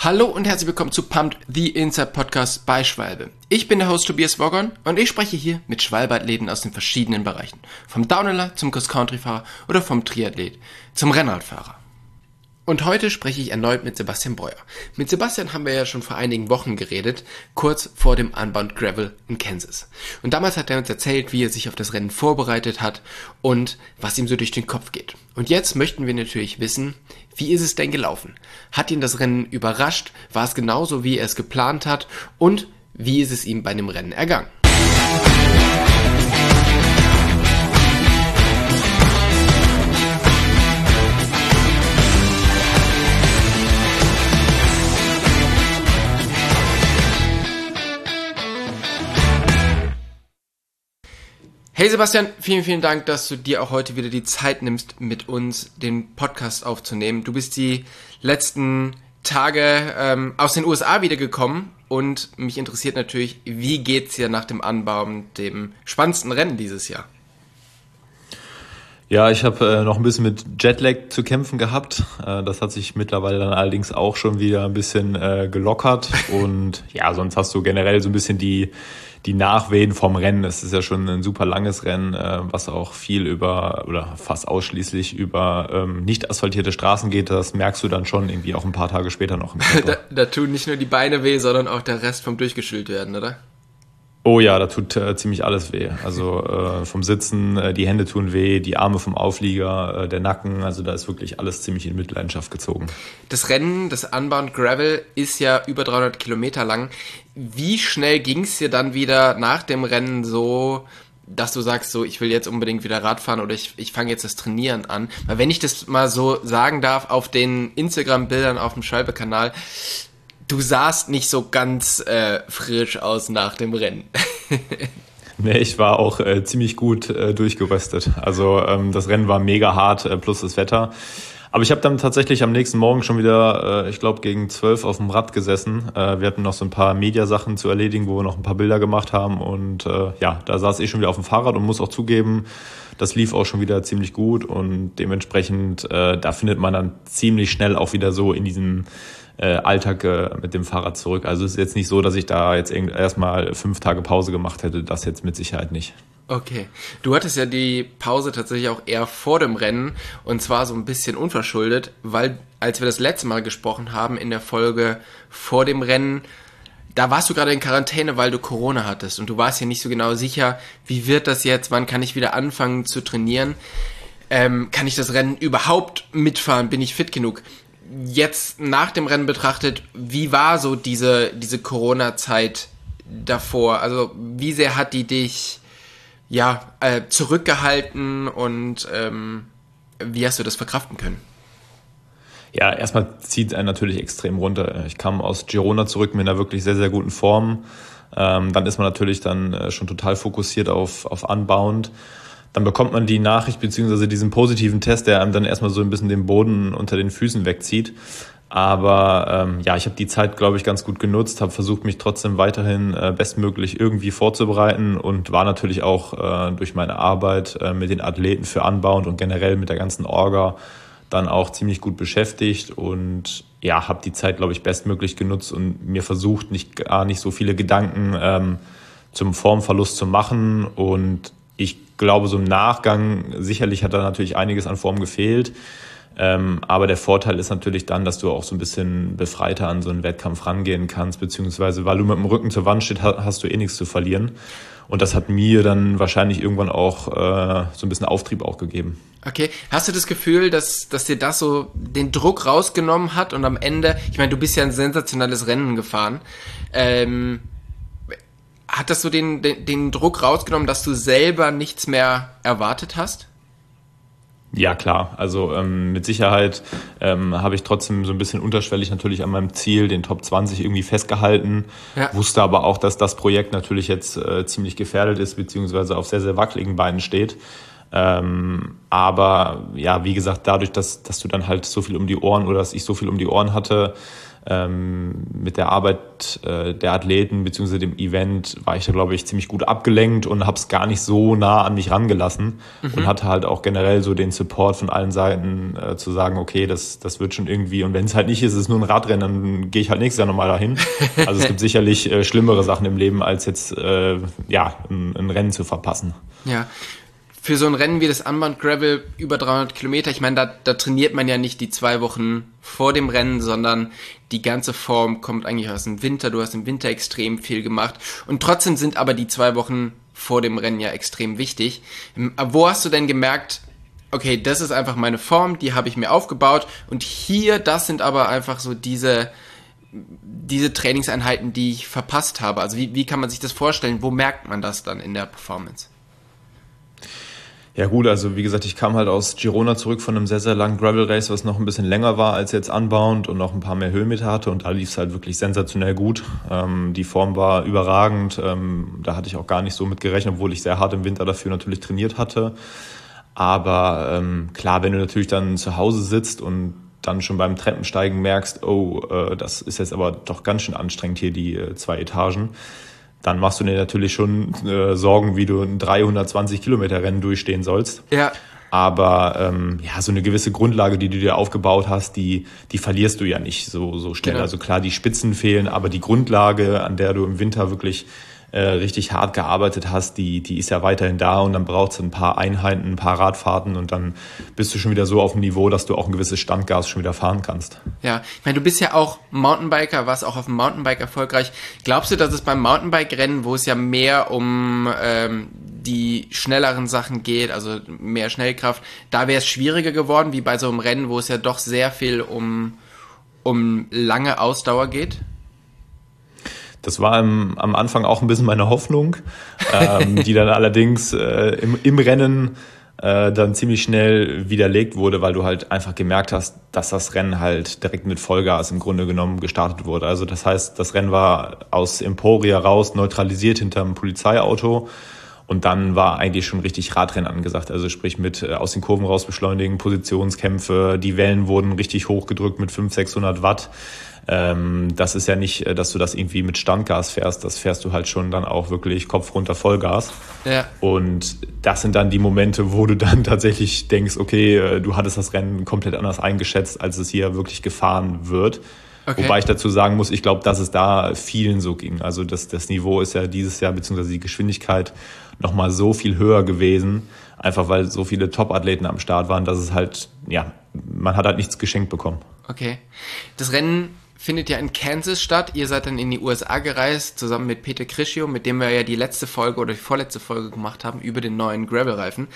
Hallo und herzlich willkommen zu Pumped, the Inside Podcast bei Schwalbe. Ich bin der Host Tobias Woggon und ich spreche hier mit Schwalbe-Athleten aus den verschiedenen Bereichen. Vom Downhiller zum Cross-Country-Fahrer oder vom Triathlet zum Rennradfahrer. Und heute spreche ich erneut mit Sebastian Breuer. Mit Sebastian haben wir ja schon vor einigen Wochen geredet, kurz vor dem Unbound Gravel in Kansas. Und damals hat er uns erzählt, wie er sich auf das Rennen vorbereitet hat und was ihm so durch den Kopf geht. Und jetzt möchten wir natürlich wissen, wie ist es denn gelaufen? Hat ihn das Rennen überrascht? War es genauso, wie er es geplant hat? Und wie ist es ihm bei dem Rennen ergangen? Hey Sebastian, vielen, vielen Dank, dass du dir auch heute wieder die Zeit nimmst, mit uns den Podcast aufzunehmen. Du bist die letzten Tage aus den USA wiedergekommen und mich interessiert natürlich, wie geht's dir nach dem Unbound, dem spannendsten Rennen dieses Jahr? Ja, ich habe noch ein bisschen mit Jetlag zu kämpfen gehabt. Das hat sich mittlerweile dann allerdings auch schon wieder ein bisschen gelockert. Und ja, sonst hast du generell so ein bisschen die Nachwehen vom Rennen. Es ist ja schon ein super langes Rennen, was auch viel über oder fast ausschließlich über nicht asphaltierte Straßen geht. Das merkst du dann schon irgendwie auch ein paar Tage später noch im Körper. Da tun nicht nur die Beine weh, sondern auch der Rest vom Durchgeschült werden, oder? Oh ja, da tut ziemlich alles weh. Also vom Sitzen, die Hände tun weh, die Arme vom Auflieger, der Nacken. Also da ist wirklich alles ziemlich in Mitleidenschaft gezogen. Das Rennen, das Unbound Gravel, ist ja über 300 Kilometer lang. Wie schnell ging es dir dann wieder nach dem Rennen so, dass du sagst, so ich will jetzt unbedingt wieder Radfahren oder ich fange jetzt das Trainieren an? Weil wenn ich das mal so sagen darf, auf den Instagram-Bildern auf dem Schwalbe-Kanal, du sahst nicht so ganz frisch aus nach dem Rennen. Nee, ich war auch ziemlich gut durchgeröstet. Also das Rennen war mega hart, plus das Wetter. Aber ich habe dann tatsächlich am nächsten Morgen schon wieder, ich glaube gegen 12 auf dem Rad gesessen. Wir hatten noch so ein paar Mediasachen zu erledigen, wo wir noch ein paar Bilder gemacht haben. Und ja, da saß ich schon wieder auf dem Fahrrad und muss auch zugeben, das lief auch schon wieder ziemlich gut. Und dementsprechend, da findet man dann ziemlich schnell auch wieder so in diesem Alltag mit dem Fahrrad zurück. Also es ist jetzt nicht so, dass ich da jetzt erstmal 5 Tage Pause gemacht hätte. Das jetzt mit Sicherheit nicht. Okay. Du hattest ja die Pause tatsächlich auch eher vor dem Rennen und zwar so ein bisschen unverschuldet, weil als wir das letzte Mal gesprochen haben in der Folge vor dem Rennen, da warst du gerade in Quarantäne, weil du Corona hattest und du warst ja nicht so genau sicher, wie wird das jetzt, wann kann ich wieder anfangen zu trainieren, kann ich das Rennen überhaupt mitfahren, bin ich fit genug? Jetzt nach dem Rennen betrachtet, wie war so diese Corona-Zeit davor? Also wie sehr hat die dich zurückgehalten und wie hast du das verkraften können? Ja, erstmal zieht es einen natürlich extrem runter. Ich kam aus Girona zurück mit einer wirklich sehr, sehr guten Form. Dann ist man natürlich dann schon total fokussiert auf Unbound. Dann bekommt man die Nachricht beziehungsweise diesen positiven Test, der einem dann erstmal so ein bisschen den Boden unter den Füßen wegzieht. Aber ich habe die Zeit, glaube ich, ganz gut genutzt, habe versucht, mich trotzdem weiterhin bestmöglich irgendwie vorzubereiten und war natürlich auch durch meine Arbeit mit den Athleten für Unbound und generell mit der ganzen Orga dann auch ziemlich gut beschäftigt und ja, habe die Zeit, glaube ich, bestmöglich genutzt und mir versucht, gar nicht so viele Gedanken zum Formverlust zu machen. Und ich glaube, so im Nachgang, sicherlich hat da natürlich einiges an Form gefehlt. Aber der Vorteil ist natürlich dann, dass du auch so ein bisschen befreiter an so einen Wettkampf rangehen kannst, beziehungsweise weil du mit dem Rücken zur Wand stehst, hast du eh nichts zu verlieren. Und das hat mir dann wahrscheinlich irgendwann auch so ein bisschen Auftrieb auch gegeben. Okay, hast du das Gefühl, dass dir das so den Druck rausgenommen hat und am Ende, ich meine, du bist ja ein sensationelles Rennen gefahren, hat das so den Druck rausgenommen, dass du selber nichts mehr erwartet hast? Ja, klar. Also mit Sicherheit habe ich trotzdem so ein bisschen unterschwellig natürlich an meinem Ziel, den Top 20 irgendwie festgehalten. Ja. Wusste aber auch, dass das Projekt natürlich jetzt ziemlich gefährdet ist, beziehungsweise auf sehr, sehr wackeligen Beinen steht. Aber ja, wie gesagt, dadurch, dass du dann halt so viel um die Ohren oder dass ich so viel um die Ohren hatte, Mit der Arbeit der Athleten bzw. dem Event war ich da, glaube ich, ziemlich gut abgelenkt und habe es gar nicht so nah an mich rangelassen und hatte halt auch generell so den Support von allen Seiten zu sagen, okay, das wird schon irgendwie, und wenn es halt nicht ist, es ist nur ein Radrennen, dann gehe ich halt nächstes Jahr nochmal dahin. Also es gibt sicherlich schlimmere Sachen im Leben, als jetzt ein Rennen zu verpassen. Ja. Für so ein Rennen wie das Unbound Gravel über 300 Kilometer, ich meine, da trainiert man ja nicht die 2 Wochen vor dem Rennen, sondern die ganze Form kommt eigentlich aus dem Winter. Du hast im Winter extrem viel gemacht und trotzdem sind aber die 2 Wochen vor dem Rennen ja extrem wichtig. Wo hast du denn gemerkt, okay, das ist einfach meine Form, die habe ich mir aufgebaut und hier, das sind aber einfach so diese Trainingseinheiten, die ich verpasst habe. Also wie kann man sich das vorstellen? Wo merkt man das dann in der Performance? Ja gut, also wie gesagt, ich kam halt aus Girona zurück von einem sehr, sehr langen Gravel-Race, was noch ein bisschen länger war als jetzt Unbound und noch ein paar mehr Höhenmeter hatte und da lief es halt wirklich sensationell gut. Die Form war überragend, da hatte ich auch gar nicht so mit gerechnet, obwohl ich sehr hart im Winter dafür natürlich trainiert hatte. Aber klar, wenn du natürlich dann zu Hause sitzt und dann schon beim Treppensteigen merkst, das ist jetzt aber doch ganz schön anstrengend hier, die 2 Etagen, dann machst du dir natürlich schon Sorgen, wie du ein 320 Kilometer Rennen durchstehen sollst. Ja. Aber so eine gewisse Grundlage, die du dir aufgebaut hast, die verlierst du ja nicht so schnell. Genau. Also klar, die Spitzen fehlen, aber die Grundlage, an der du im Winter wirklich richtig hart gearbeitet hast, die ist ja weiterhin da und dann braucht es ein paar Einheiten, ein paar Radfahrten und dann bist du schon wieder so auf dem Niveau, dass du auch ein gewisses Standgas schon wieder fahren kannst. Ja, ich meine, du bist ja auch Mountainbiker, warst auch auf dem Mountainbike erfolgreich. Glaubst du, dass es beim Mountainbike-Rennen, wo es ja mehr um die schnelleren Sachen geht, also mehr Schnellkraft, da wäre es schwieriger geworden, wie bei so einem Rennen, wo es ja doch sehr viel um lange Ausdauer geht? Das war am Anfang auch ein bisschen meine Hoffnung, die dann allerdings im Rennen dann ziemlich schnell widerlegt wurde, weil du halt einfach gemerkt hast, dass das Rennen halt direkt mit Vollgas im Grunde genommen gestartet wurde. Also das heißt, das Rennen war aus Emporia raus, neutralisiert hinterm Polizeiauto und dann war eigentlich schon richtig Radrennen angesagt. Also sprich mit aus den Kurven raus beschleunigen, Positionskämpfe, die Wellen wurden richtig hochgedrückt mit 500-600 Watt. Das ist ja nicht, dass du das irgendwie mit Standgas fährst, das fährst du halt schon dann auch wirklich Kopf runter Vollgas. Ja. Und das sind dann die Momente, wo du dann tatsächlich denkst, okay, du hattest das Rennen komplett anders eingeschätzt, als es hier wirklich gefahren wird. Okay. Wobei ich dazu sagen muss, ich glaube, dass es da vielen so ging. Also das Niveau ist ja dieses Jahr, beziehungsweise die Geschwindigkeit nochmal so viel höher gewesen, einfach weil so viele Top-Athleten am Start waren, dass es halt, man hat halt nichts geschenkt bekommen. Okay. Das Rennen findet ja in Kansas statt. Ihr seid dann in die USA gereist, zusammen mit Peter Criscio, mit dem wir ja die letzte Folge oder die vorletzte Folge gemacht haben über den neuen Gravel-Reifen.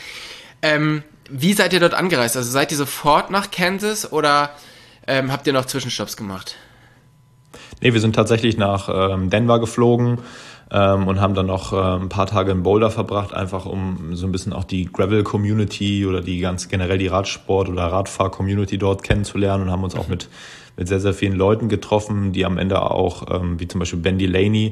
Wie seid ihr dort angereist? Also seid ihr sofort nach Kansas oder habt ihr noch Zwischenstopps gemacht? Nee, wir sind tatsächlich nach Denver geflogen und haben dann noch ein paar Tage in Boulder verbracht, einfach um so ein bisschen auch die Gravel-Community oder die ganz generell die Radsport- oder Radfahr-Community dort kennenzulernen und haben uns auch mit sehr, sehr vielen Leuten getroffen, die am Ende auch, wie zum Beispiel Ben Delaney,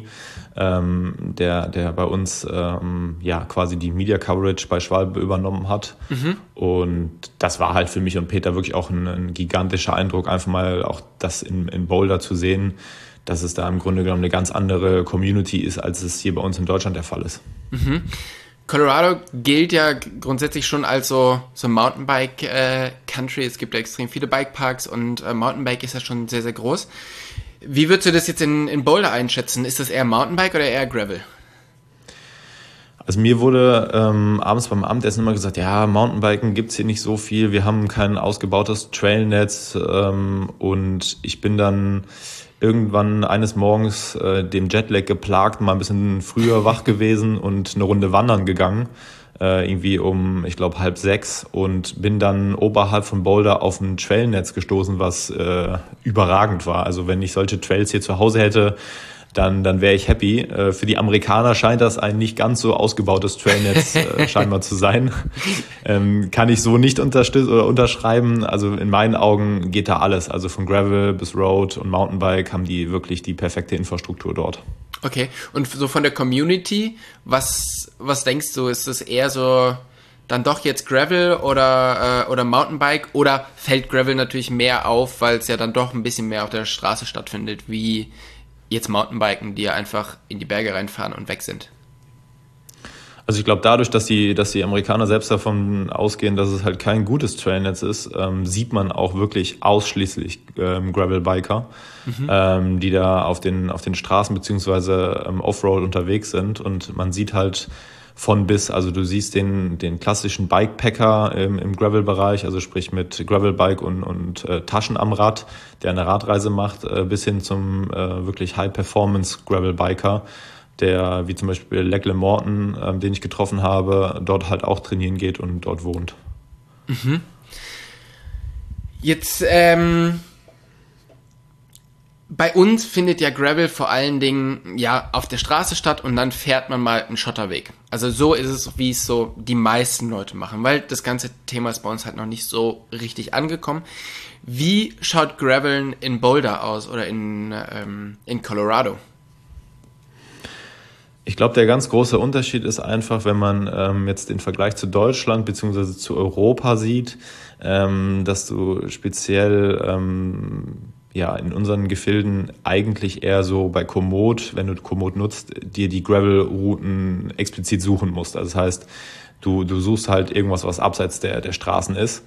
der bei uns quasi die Media Coverage bei Schwalbe übernommen hat. Mhm. Und das war halt für mich und Peter wirklich auch ein gigantischer Eindruck, einfach mal auch das in Boulder zu sehen, dass es da im Grunde genommen eine ganz andere Community ist, als es hier bei uns in Deutschland der Fall ist. Mhm. Colorado gilt ja grundsätzlich schon als so Mountainbike-Country. Es gibt ja extrem viele Bikeparks und Mountainbike ist ja schon sehr, sehr groß. Wie würdest du das jetzt in Boulder einschätzen? Ist das eher Mountainbike oder eher Gravel? Also mir wurde abends beim Abendessen immer gesagt, ja, Mountainbiken gibt's hier nicht so viel, wir haben kein ausgebautes Trailnetz und ich bin dann irgendwann eines Morgens dem Jetlag geplagt, mal ein bisschen früher wach gewesen und eine Runde wandern gegangen, irgendwie um, ich glaube, 5:30 und bin dann oberhalb von Boulder auf ein Trailnetz gestoßen, was überragend war. Also wenn ich solche Trails hier zu Hause hätte, dann wäre ich happy. Für die Amerikaner scheint das ein nicht ganz so ausgebautes Trailnetz scheinbar zu sein. Kann ich so nicht unterschreiben. Also in meinen Augen geht da alles. Also von Gravel bis Road und Mountainbike haben die wirklich die perfekte Infrastruktur dort. Okay, und so von der Community, was denkst du, ist das eher so dann doch jetzt Gravel oder Mountainbike, oder fällt Gravel natürlich mehr auf, weil es ja dann doch ein bisschen mehr auf der Straße stattfindet, wie jetzt Mountainbiken, die ja einfach in die Berge reinfahren und weg sind? Also ich glaube, dadurch, dass die Amerikaner selbst davon ausgehen, dass es halt kein gutes Trailnetz ist, sieht man auch wirklich ausschließlich Gravelbiker, die da auf den Straßen beziehungsweise Offroad unterwegs sind. Und man sieht halt von bis, also du siehst den klassischen Bikepacker im Gravel-Bereich, also sprich mit Gravelbike und Taschen am Rad, der eine Radreise macht, bis hin zum wirklich High-Performance-Gravelbiker, der wie zum Beispiel Leckle Morton, den ich getroffen habe, dort halt auch trainieren geht und dort wohnt. Mhm. Jetzt, bei uns findet ja Gravel vor allen Dingen ja auf der Straße statt und dann fährt man mal einen Schotterweg. Also so ist es, wie es so die meisten Leute machen, weil das ganze Thema ist bei uns halt noch nicht so richtig angekommen. Wie schaut Graveln in Boulder aus oder in Colorado? Ich glaube, der ganz große Unterschied ist einfach, wenn man jetzt den Vergleich zu Deutschland bzw. zu Europa sieht, dass du speziell in unseren Gefilden eigentlich eher so bei Komoot, wenn du Komoot nutzt, dir die Gravel-Routen explizit suchen musst. Also das heißt, du suchst halt irgendwas, was abseits der Straßen ist.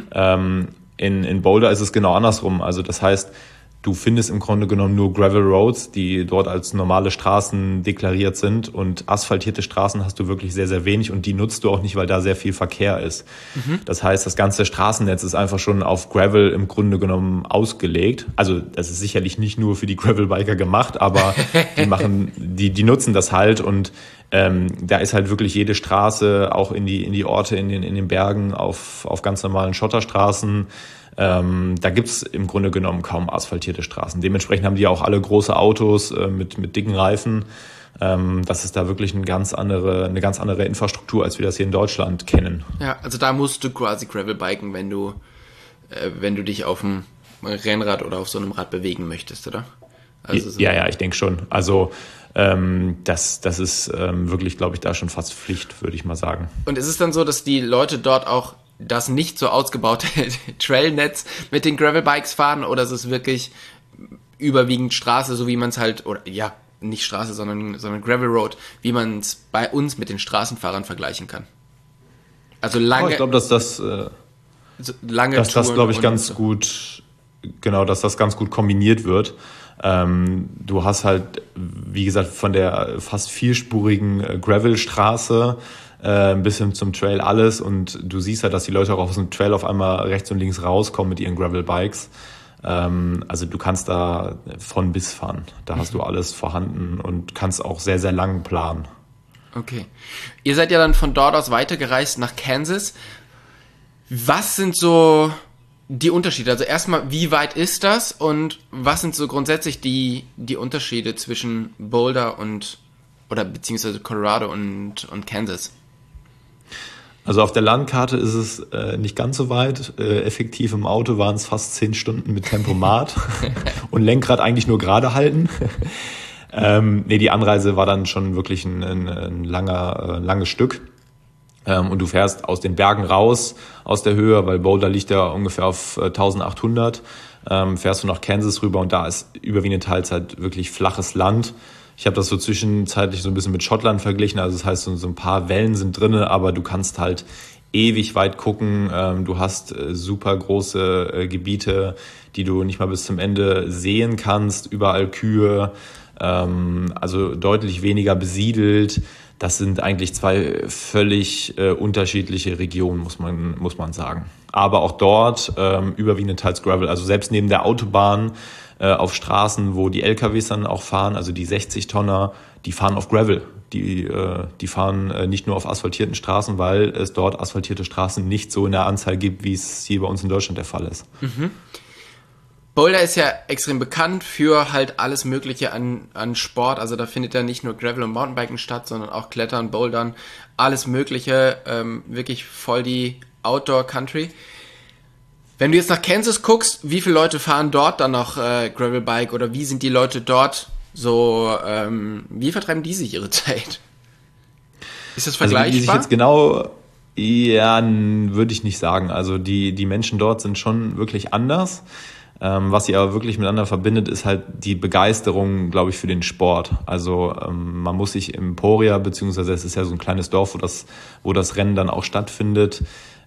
In Boulder ist es genau andersrum. Also das heißt, du findest im Grunde genommen nur Gravel Roads, die dort als normale Straßen deklariert sind, und asphaltierte Straßen hast du wirklich sehr, sehr wenig, und die nutzt du auch nicht, weil da sehr viel Verkehr ist. Das heißt, das ganze Straßennetz ist einfach schon auf Gravel im Grunde genommen ausgelegt. Also das ist sicherlich nicht nur für die Gravelbiker gemacht, aber die nutzen das halt, und da ist halt wirklich jede Straße, auch in die Orte in den Bergen, auf ganz normalen Schotterstraßen. Da gibt's im Grunde genommen kaum asphaltierte Straßen. Dementsprechend haben die auch alle große Autos mit dicken Reifen. Das ist da wirklich eine ganz andere Infrastruktur, als wir das hier in Deutschland kennen. Ja, also da musst du quasi Gravelbiken, wenn du dich auf dem Rennrad oder auf so einem Rad bewegen möchtest, oder? Also ja, ich denke schon. Also das ist wirklich, glaube ich, da schon fast Pflicht, würde ich mal sagen. Und ist es dann so, dass die Leute dort auch das nicht so ausgebaute Trailnetz mit den Gravelbikes fahren, oder ist es wirklich überwiegend Straße, so wie man es halt, oder ja, nicht Straße, sondern Gravel Road, wie man es bei uns mit den Straßenfahrern vergleichen kann? Also lange. Ich glaube, dass das glaube ich ganz gut, genau, dass das ganz gut kombiniert wird. Du hast halt, wie gesagt, von der fast vierspurigen Gravelstraße bis hin zum Trail alles, und du siehst halt, dass die Leute auch aus dem Trail auf einmal rechts und links rauskommen mit ihren Gravelbikes. Also du kannst da von bis fahren. Da hast du alles vorhanden und kannst auch sehr, sehr lang planen. Okay. Ihr seid ja dann von dort aus weitergereist nach Kansas. Was sind so die Unterschiede? Also erstmal, wie weit ist das, und was sind so grundsätzlich die Unterschiede zwischen Boulder oder beziehungsweise Colorado und Kansas? Also auf der Landkarte ist es nicht ganz so weit. Effektiv im Auto waren es fast 10 Stunden mit Tempomat und Lenkrad eigentlich nur gerade halten. Die Anreise war dann schon wirklich ein langes Stück. Und du fährst aus den Bergen raus, aus der Höhe, weil Boulder liegt ja ungefähr auf 1800, fährst du nach Kansas rüber, und da ist überwiegend Teilzeit wirklich flaches Land. Ich habe das so zwischenzeitlich so ein bisschen mit Schottland verglichen, also das heißt, so ein paar Wellen sind drinne, aber du kannst halt ewig weit gucken. Du hast super große Gebiete, die du nicht mal bis zum Ende sehen kannst, überall Kühe, also deutlich weniger besiedelt. Das sind eigentlich zwei völlig unterschiedliche Regionen, muss man sagen. Aber auch dort überwiegend teils Gravel. Also selbst neben der Autobahn auf Straßen, wo die LKWs dann auch fahren, also die 60-Tonner, die fahren auf Gravel. Die fahren nicht nur auf asphaltierten Straßen, weil es dort asphaltierte Straßen nicht so in der Anzahl gibt, wie es hier bei uns in Deutschland der Fall ist. Mhm. Boulder ist ja extrem bekannt für halt alles Mögliche an Sport. Also da findet ja nicht nur Gravel und Mountainbiken statt, sondern auch Klettern, Bouldern, alles Mögliche. Wirklich voll die Outdoor-Country. Wenn du jetzt nach Kansas guckst, wie viele Leute fahren dort dann noch Gravelbike, oder wie sind die Leute dort so, wie vertreiben die sich ihre Zeit? Ist das vergleichbar? Also wie die sich jetzt genau Ja, würde ich nicht sagen. Also die Menschen dort sind schon wirklich anders. Was sie aber wirklich miteinander verbindet, ist halt die Begeisterung, glaube ich, für den Sport. Also man muss sich im Emporia, beziehungsweise es ist ja so ein kleines Dorf, wo das Rennen dann auch stattfindet.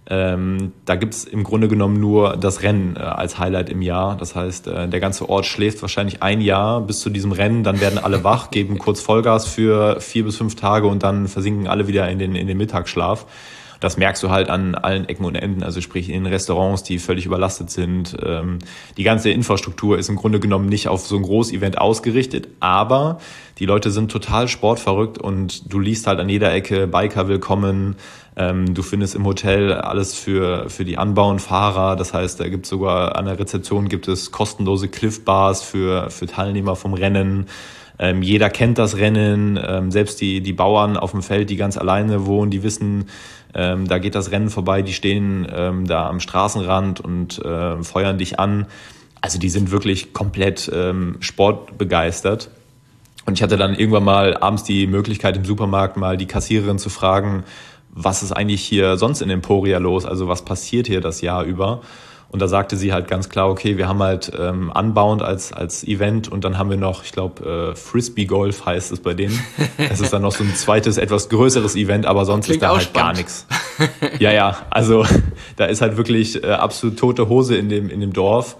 Da gibt's im Grunde genommen nur das Rennen als Highlight im Jahr. Das heißt, der ganze Ort schläft wahrscheinlich ein Jahr bis zu diesem Rennen. Dann werden alle wach, geben kurz Vollgas für 4 bis 5 Tage und dann versinken alle wieder in den Mittagsschlaf. Das merkst du halt an allen Ecken und Enden, also sprich in den Restaurants, die völlig überlastet sind. Die ganze Infrastruktur ist im Grunde genommen nicht auf so ein Großevent ausgerichtet, aber die Leute sind total sportverrückt und du liest halt an jeder Ecke Biker willkommen. Du findest im Hotel alles für die Anbauernfahrer. Das heißt, da gibt sogar an der Rezeption gibt es kostenlose Cliff Bars für Teilnehmer vom Rennen. Jeder kennt das Rennen, selbst die Bauern auf dem Feld, die ganz alleine wohnen, die wissen, da geht das Rennen vorbei, die stehen da am Straßenrand und feuern dich an. Also die sind wirklich komplett sportbegeistert. Und ich hatte dann irgendwann mal abends die Möglichkeit im Supermarkt mal die Kassiererin zu fragen, was ist eigentlich hier sonst in Emporia los, also was passiert hier das Jahr über? Und da sagte sie halt ganz klar, okay, wir haben halt Unbound als Event und dann haben wir noch, ich glaube, Frisbee Golf heißt es bei denen. Das ist dann noch so ein zweites, etwas größeres Event, aber sonst Klingt ist da halt spannend. gar nichts. Ja, also da ist halt wirklich absolut tote Hose in dem Dorf.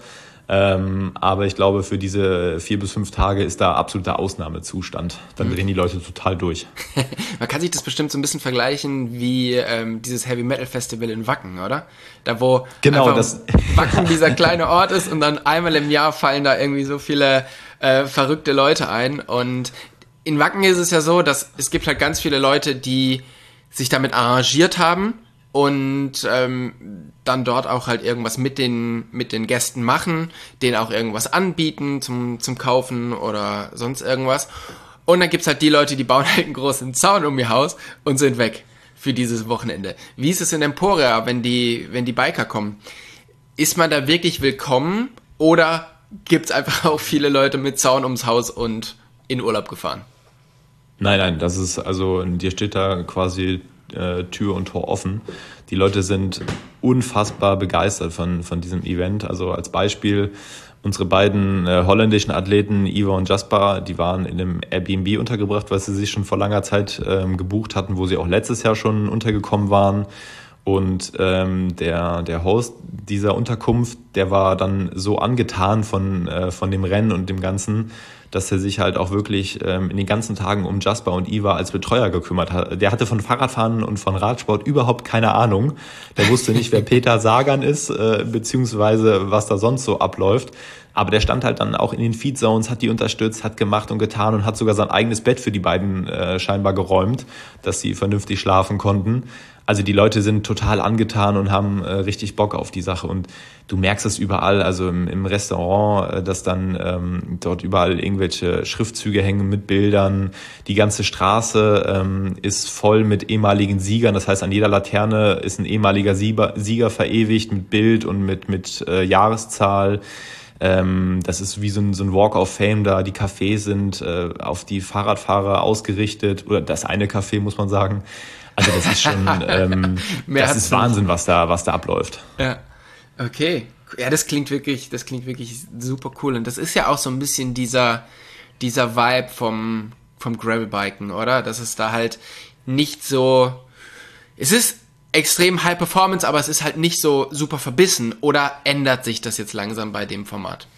Aber ich glaube, für diese 4 bis 5 Tage ist da absoluter Ausnahmezustand. Dann drehen die Leute total durch. Man kann sich das bestimmt so ein bisschen vergleichen wie dieses Heavy Metal Festival in Wacken, oder? Da wo Genau, einfach Wacken dieser kleine Ort ist und dann einmal im Jahr fallen da irgendwie so viele verrückte Leute ein. Und in Wacken ist es ja so, dass es gibt halt ganz viele Leute, die sich damit arrangiert haben und dann dort auch halt irgendwas mit den Gästen machen, denen auch irgendwas anbieten zum Kaufen oder sonst irgendwas. Und dann gibt's halt die Leute, die bauen halt einen großen Zaun um ihr Haus und sind weg für dieses Wochenende. Wie ist es in Emporia, wenn die Biker kommen? Ist man da wirklich willkommen oder gibt's einfach auch viele Leute mit Zaun ums Haus und in Urlaub gefahren? Nein, das ist, also dir steht da quasi Tür und Tor offen. Die Leute sind unfassbar begeistert von diesem Event. Also als Beispiel unsere beiden holländischen Athleten, Ivo und Jasper, die waren in einem Airbnb untergebracht, weil sie sich schon vor langer Zeit gebucht hatten, wo sie auch letztes Jahr schon untergekommen waren. Und der Host dieser Unterkunft, der war dann so angetan von dem Rennen und dem Ganzen, dass er sich halt auch wirklich in den ganzen Tagen um Jasper und Iva als Betreuer gekümmert hat. Der hatte von Fahrradfahren und von Radsport überhaupt keine Ahnung. Der wusste nicht, wer Peter Sagan ist, beziehungsweise was da sonst so abläuft. Aber der stand halt dann auch in den Feedzones, hat die unterstützt, hat gemacht und getan und hat sogar sein eigenes Bett für die beiden scheinbar geräumt, dass sie vernünftig schlafen konnten. Also die Leute sind total angetan und haben richtig Bock auf die Sache. Und du merkst es überall, also im Restaurant, dass dann dort überall irgendwelche Schriftzüge hängen mit Bildern. Die ganze Straße ist voll mit ehemaligen Siegern. Das heißt, an jeder Laterne ist ein ehemaliger Sieger verewigt mit Bild und mit Jahreszahl. Das ist wie so ein Walk of Fame da. Die Cafés sind auf die Fahrradfahrer ausgerichtet. Oder das eine Café, muss man sagen. Also das ist schon, das ist Wahnsinn, was da abläuft. Ja, okay. Ja, das klingt wirklich super cool. Und das ist ja auch so ein bisschen dieser Vibe vom Gravelbiken, oder? Das ist da halt nicht so, es ist extrem High Performance, aber es ist halt nicht so super verbissen. Oder ändert sich das jetzt langsam bei dem Format?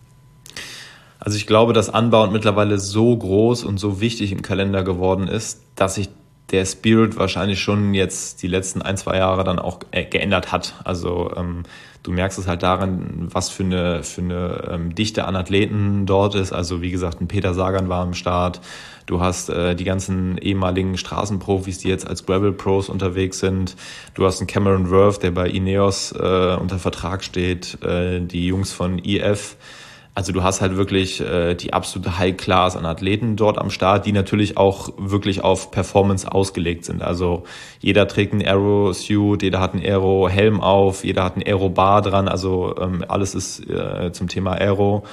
Also ich glaube, dass Unbound mittlerweile so groß und so wichtig im Kalender geworden ist, dass sich der Spirit wahrscheinlich schon jetzt die letzten 1-2 Jahre dann auch geändert hat. Also du merkst es halt daran, was für eine Dichte an Athleten dort ist. Also wie gesagt, ein Peter Sagan war am Start. Du hast die ganzen ehemaligen Straßenprofis, die jetzt als Gravel-Pros unterwegs sind. Du hast einen Cameron Worth, der bei Ineos unter Vertrag steht. Die Jungs von EF. Also du hast halt wirklich die absolute High-Class an Athleten dort am Start, die natürlich auch wirklich auf Performance ausgelegt sind. Also jeder trägt einen Aero-Suit, jeder hat einen Aero-Helm auf, jeder hat einen Aero-Bar dran. Also alles ist zum Thema Aero.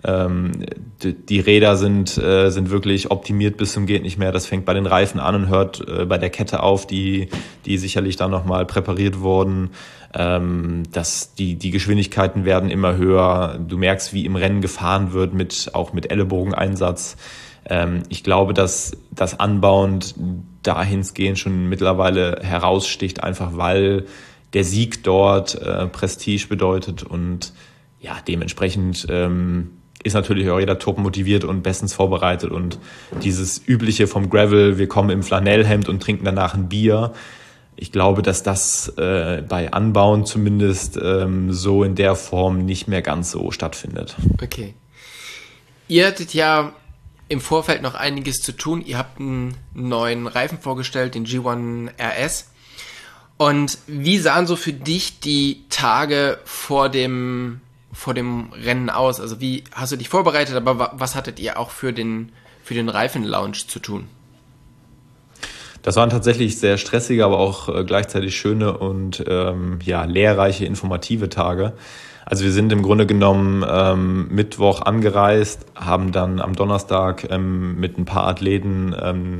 Die Räder sind wirklich optimiert bis zum geht nicht mehr. Das fängt bei den Reifen an und hört bei der Kette auf, die sicherlich dann nochmal präpariert wurden. Die Geschwindigkeiten werden immer höher. Du merkst, wie im Rennen gefahren wird, auch mit Ellenbogeneinsatz. Ich glaube, dass das Unbound dahingehend schon mittlerweile heraussticht, einfach weil der Sieg dort Prestige bedeutet und ja, dementsprechend ist natürlich auch jeder top motiviert und bestens vorbereitet und dieses Übliche vom Gravel, wir kommen im Flanellhemd und trinken danach ein Bier. Ich glaube, dass das bei Unbound zumindest so in der Form nicht mehr ganz so stattfindet. Okay. Ihr hattet ja im Vorfeld noch einiges zu tun. Ihr habt einen neuen Reifen vorgestellt, den G1 RS. Und wie sahen so für dich die Tage vor dem Rennen aus? Also wie hast du dich vorbereitet, aber was hattet ihr auch für den Reifen-Lounge zu tun? Das waren tatsächlich sehr stressige, aber auch gleichzeitig schöne und lehrreiche, informative Tage. Also wir sind im Grunde genommen Mittwoch angereist, haben dann am Donnerstag mit ein paar Athleten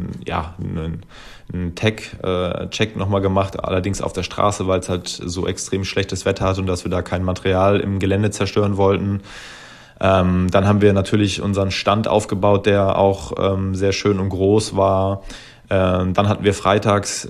einen Tech-Check nochmal gemacht, allerdings auf der Straße, weil es halt so extrem schlechtes Wetter hat und dass wir da kein Material im Gelände zerstören wollten. Dann haben wir natürlich unseren Stand aufgebaut, der auch sehr schön und groß war. Dann hatten wir freitags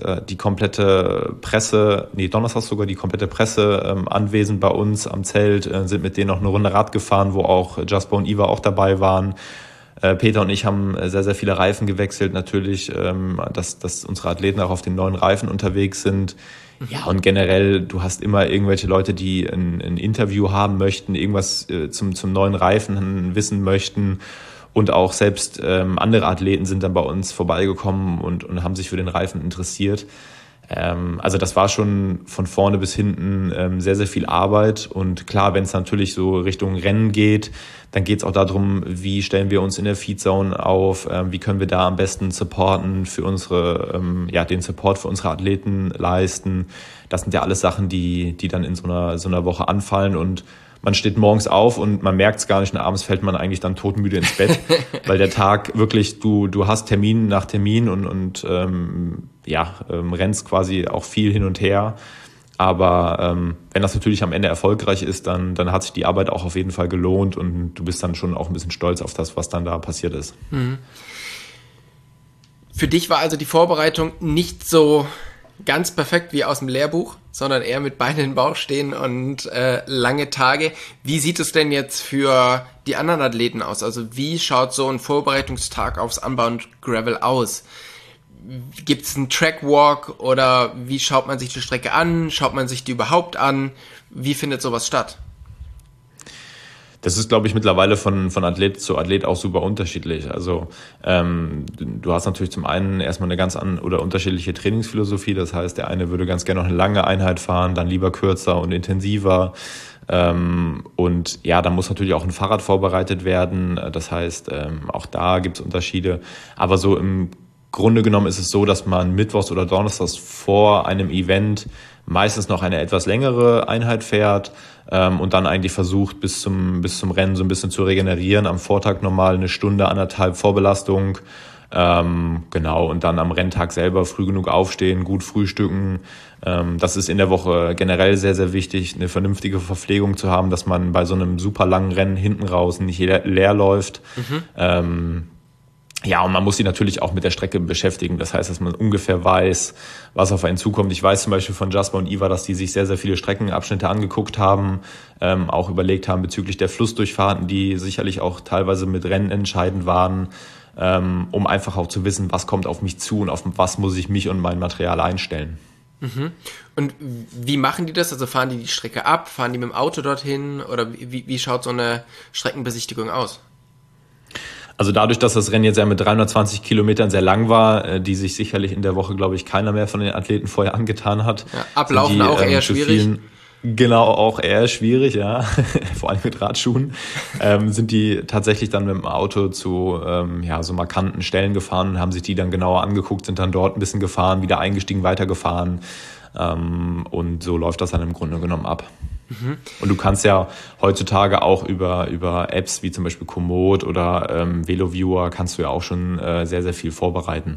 donnerstags sogar die komplette Presse anwesend bei uns am Zelt, sind mit denen noch eine Runde Rad gefahren, wo auch Jasper und Iva auch dabei waren. Peter und ich haben sehr, sehr viele Reifen gewechselt, natürlich, dass unsere Athleten auch auf den neuen Reifen unterwegs sind. Ja, und generell, du hast immer irgendwelche Leute, die ein Interview haben möchten, irgendwas zum neuen Reifen wissen möchten. Und auch selbst andere Athleten sind dann bei uns vorbeigekommen und haben sich für den Reifen interessiert. Also das war schon von vorne bis hinten sehr, sehr viel Arbeit. Und klar, wenn es natürlich so Richtung Rennen geht, dann geht es auch darum, wie stellen wir uns in der Feedzone auf, wie können wir da am besten supporten für den Support für unsere Athleten leisten. Das sind ja alles Sachen, die dann in so einer Woche anfallen und man steht morgens auf und man merkt es gar nicht und abends fällt man eigentlich dann todmüde ins Bett, weil der Tag wirklich, du hast Termin nach Termin und rennst quasi auch viel hin und her. Aber wenn das natürlich am Ende erfolgreich ist, dann hat sich die Arbeit auch auf jeden Fall gelohnt und du bist dann schon auch ein bisschen stolz auf das, was dann da passiert ist. Mhm. Für dich war also die Vorbereitung nicht so ganz perfekt wie aus dem Lehrbuch, sondern eher mit Beinen im Bauch stehen und lange Tage. Wie sieht es denn jetzt für die anderen Athleten aus? Also wie schaut so ein Vorbereitungstag aufs Unbound Gravel aus? Gibt es einen Trackwalk oder wie schaut man sich die Strecke an? Schaut man sich die überhaupt an? Wie findet sowas statt? Das ist, glaube ich, mittlerweile von Athlet zu Athlet auch super unterschiedlich. Also du hast natürlich zum einen erstmal eine ganz unterschiedliche Trainingsphilosophie. Das heißt, der eine würde ganz gerne noch eine lange Einheit fahren, dann lieber kürzer und intensiver. Und ja, da muss natürlich auch ein Fahrrad vorbereitet werden. Das heißt, auch da gibt es Unterschiede. Aber so im Grunde genommen ist es so, dass man mittwochs oder donnerstags vor einem Event meistens noch eine etwas längere Einheit fährt und dann eigentlich versucht, bis zum Rennen so ein bisschen zu regenerieren. Am Vortag normal 1 Stunde, 1,5 Vorbelastung. Und dann am Renntag selber früh genug aufstehen, gut frühstücken. Das ist in der Woche generell sehr, sehr wichtig, eine vernünftige Verpflegung zu haben, dass man bei so einem super langen Rennen hinten raus nicht leer läuft. Und man muss sich natürlich auch mit der Strecke beschäftigen. Das heißt, dass man ungefähr weiß, was auf einen zukommt. Ich weiß zum Beispiel von Jasper und Iva, dass die sich sehr, sehr viele Streckenabschnitte angeguckt haben, auch überlegt haben bezüglich der Flussdurchfahrten, die sicherlich auch teilweise mit Rennen entscheidend waren, um einfach auch zu wissen, was kommt auf mich zu und auf was muss ich mich und mein Material einstellen. Mhm. Und wie machen die das? Also fahren die Strecke ab, fahren die mit dem Auto dorthin oder wie schaut so eine Streckenbesichtigung aus? Also dadurch, dass das Rennen jetzt ja mit 320 Kilometern sehr lang war, die sich sicherlich in der Woche, glaube ich, keiner mehr von den Athleten vorher angetan hat. Ja, ablaufen auch eher schwierig. Genau, auch eher schwierig, ja. Vor allem mit Radschuhen. Sind die tatsächlich dann mit dem Auto zu so markanten Stellen gefahren und haben sich die dann genauer angeguckt, sind dann dort ein bisschen gefahren, wieder eingestiegen, weitergefahren. Und so läuft das dann im Grunde genommen ab. Und du kannst ja heutzutage auch über Apps wie zum Beispiel Komoot oder VeloViewer kannst du ja auch schon sehr, sehr viel vorbereiten.